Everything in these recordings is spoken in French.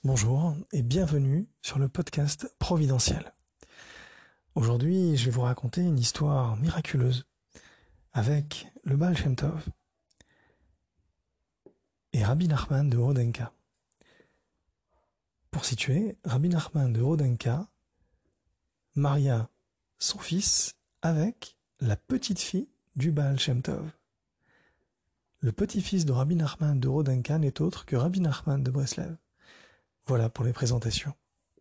Bonjour et bienvenue sur le podcast Providentiel. Aujourd'hui, je vais vous raconter une histoire miraculeuse avec le Baal Shem Tov et Rabbi Nachman de Rodenka. Pour situer, Rabbi Nachman de Rodenka maria son fils avec la petite-fille du Baal Shem Tov. Le petit-fils de Rabbi Nachman de Rodenka n'est autre que Rabbi Nachman de Breslev. Voilà pour les présentations.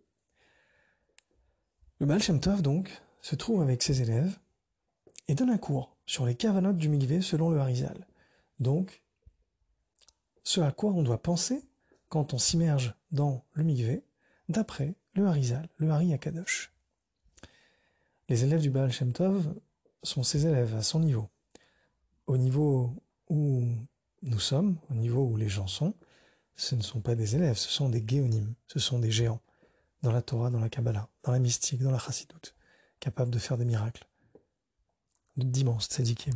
Le Baal Shem Tov, donc, se trouve avec ses élèves et donne un cours sur les kavanotes du mikvé selon le Harizal. Donc, ce à quoi on doit penser quand on s'immerge dans le mikvé, d'après le Harizal, le Hari Akadosh. Les élèves du Baal Shem Tov sont ses élèves à son niveau. Au niveau où nous sommes, au niveau où les gens sont, ce ne sont pas des élèves, ce sont des géonim, ce sont des géants, dans la Torah, dans la Kabbalah, dans la mystique, dans la Chassidut, capables de faire des miracles, d'immenses tzadikim.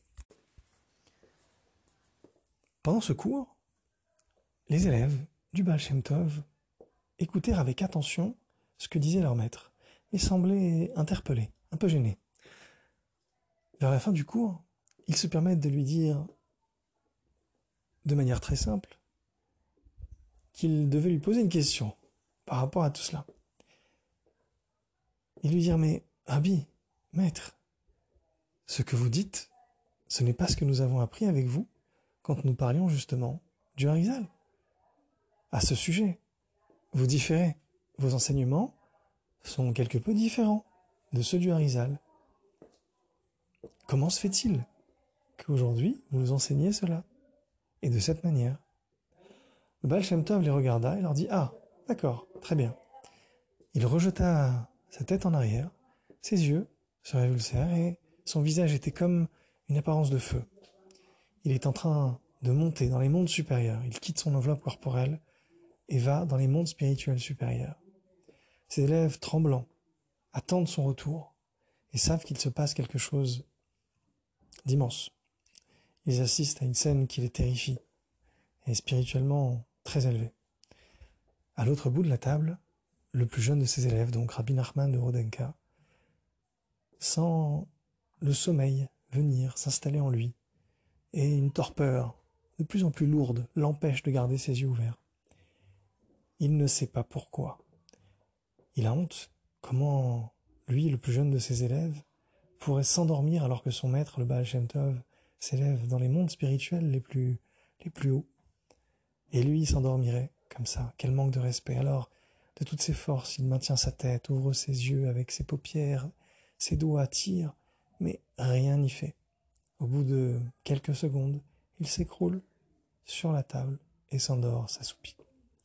Pendant ce cours, les élèves du Baal Shem Tov écoutèrent avec attention ce que disait leur maître, et semblaient interpellés, un peu gênés. Vers la fin du cours, ils se permettent de lui dire, de manière très simple, qu'ils devaient lui poser une question par rapport à tout cela. Ils lui dirent, mais Rabbi, maître, ce que vous dites, ce n'est pas ce que nous avons appris avec vous quand nous parlions justement du Harizal. À ce sujet, vous différez. Vos enseignements sont quelque peu différents de ceux du Harizal. Comment se fait-il qu'aujourd'hui vous nous enseigniez cela, et de cette manière? Le Baal Shem Tov les regarda et leur dit « Ah, d'accord, très bien ». Il rejeta sa tête en arrière, ses yeux se révulsèrent et son visage était comme une apparence de feu. Il est en train de monter dans les mondes supérieurs. Il quitte son enveloppe corporelle et va dans les mondes spirituels supérieurs. Ses élèves, tremblants, attendent son retour et savent qu'il se passe quelque chose d'immense. Ils assistent à une scène qui les terrifie et spirituellement très élevée. À l'autre bout de la table, le plus jeune de ses élèves, donc Rabbi Nachman de Rodenka, sent le sommeil venir s'installer en lui, et une torpeur de plus en plus lourde l'empêche de garder ses yeux ouverts. Il ne sait pas pourquoi. Il a honte. Comment lui, le plus jeune de ses élèves, pourrait s'endormir alors que son maître, le Baal Shem Tov, s'élève dans les mondes spirituels les plus hauts. Et lui, il s'endormirait comme ça. Quel manque de respect. Alors, de toutes ses forces, il maintient sa tête, ouvre ses yeux avec ses paupières, ses doigts tirent, mais rien n'y fait. Au bout de quelques secondes, il s'écroule sur la table et s'endort, s'assoupit.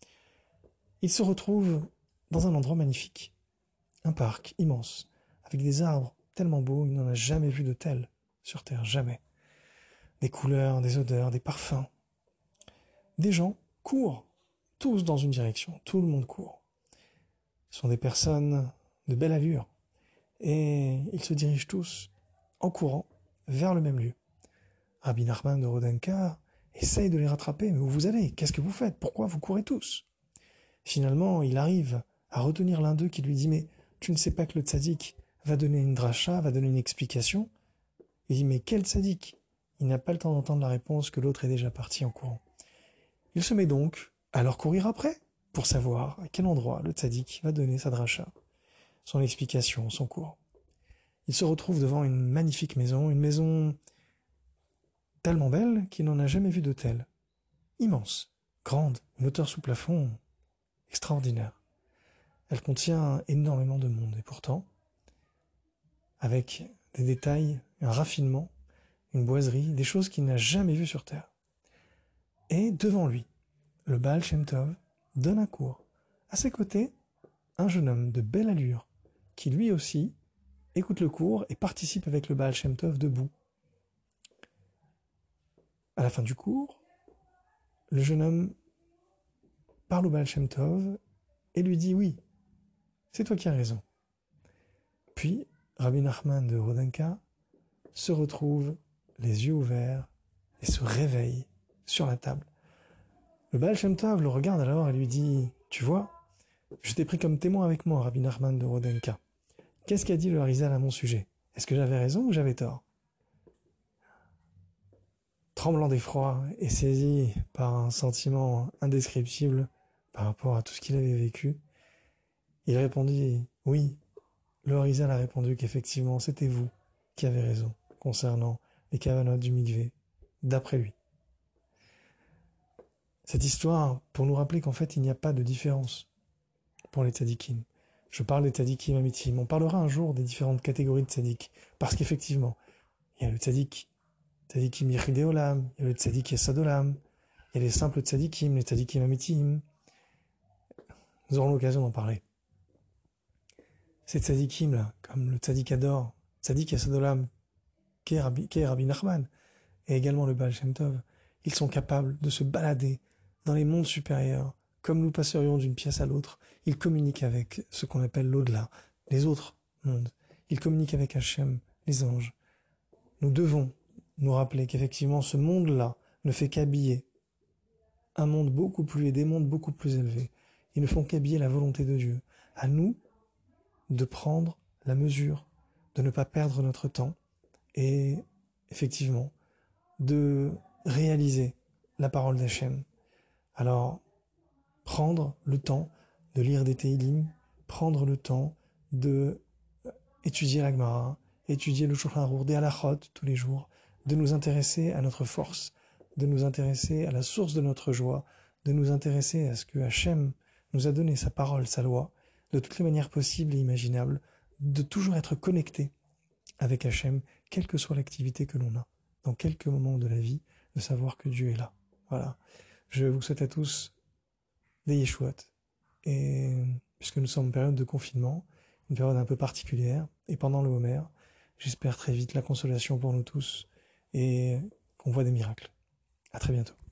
Il se retrouve dans un endroit magnifique, un parc immense, avec des arbres tellement beaux, il n'en a jamais vu de tels sur Terre, jamais. Des couleurs, des odeurs, des parfums. Des gens courent, tous dans une direction, tout le monde court. Ce sont des personnes de belle allure, et ils se dirigent tous, en courant, vers le même lieu. Rabbi Nachman de Rodenka essaye de les rattraper, mais où vous allez? Qu'est-ce que vous faites? Pourquoi vous courez tous? Finalement, il arrive à retenir l'un d'eux qui lui dit, mais tu ne sais pas que le tzaddik va donner une dracha, va donner une explication? Il dit, mais quel tzaddik? Il n'a pas le temps d'entendre la réponse que l'autre est déjà parti en courant. Il se met donc à leur courir après, pour savoir à quel endroit le tzaddik va donner sa dracha, son explication, son cours. Il se retrouve devant une magnifique maison, une maison tellement belle qu'il n'en a jamais vu de telle. Immense, grande, une hauteur sous plafond extraordinaire. Elle contient énormément de monde, et pourtant, avec des détails, un raffinement, une boiserie, des choses qu'il n'a jamais vues sur Terre. Et devant lui, le Baal Shem Tov donne un cours. À ses côtés, un jeune homme de belle allure, qui lui aussi écoute le cours et participe avec le Baal Shem Tov debout. À la fin du cours, le jeune homme parle au Baal Shem Tov et lui dit « Oui, c'est toi qui as raison ». Puis, Rabbi Nachman de Rodenka se retrouve les yeux ouverts et se réveille sur la table. Le Baal Shem Tov le regarde alors et lui dit tu vois, je t'ai pris comme témoin avec moi, Rabbi Nachman de Rodenka. Qu'est-ce qu'a dit le Harizal à mon sujet? Est-ce que j'avais raison ou j'avais tort? Tremblant d'effroi et saisi par un sentiment indescriptible par rapport à tout ce qu'il avait vécu, il répondit oui. Le Harizal a répondu qu'effectivement c'était vous qui avez raison concernant les kavanot du mikvé, d'après lui. Cette histoire pour nous rappeler qu'en fait il n'y a pas de différence pour les tzadikim. Je parle des tzadikim amitim. On parlera un jour des différentes catégories de tzadik, parce qu'effectivement, il y a le tzadikim yichidei olam, il y a le tzadik yesod olam, il y a les simples tzadikim, les tzadikim amitim. Nous aurons l'occasion d'en parler. Ces tzadikim là, comme le tzadik Ador, tzadik yesod olam, qu'est Rabbi Nachman, et également le Baal Shem Tov, ils sont capables de se balader dans les mondes supérieurs, comme nous passerions d'une pièce à l'autre. Ils communiquent avec ce qu'on appelle l'au-delà, les autres mondes. Ils communiquent avec Hachem, les anges. Nous devons nous rappeler qu'effectivement ce monde-là ne fait qu'habiller un monde beaucoup plus et des mondes beaucoup plus élevés. Ils ne font qu'habiller la volonté de Dieu. À nous de prendre la mesure, de ne pas perdre notre temps et effectivement de réaliser la parole d'Hachem. Alors, prendre le temps de lire des Teilim, prendre le temps de étudier la Gemara, étudier le Shulchan Aruch, des halachot tous les jours, de nous intéresser à notre force, de nous intéresser à la source de notre joie, de nous intéresser à ce que Hachem nous a donné, sa parole, sa loi, de toutes les manières possibles et imaginables, de toujours être connecté avec Hachem, quelle que soit l'activité que l'on a, dans quelques moments de la vie, de savoir que Dieu est là. Voilà. Je vous souhaite à tous des Yeshuot. Et puisque nous sommes en période de confinement, une période un peu particulière, et pendant le Homer, j'espère très vite la consolation pour nous tous et qu'on voit des miracles. À très bientôt.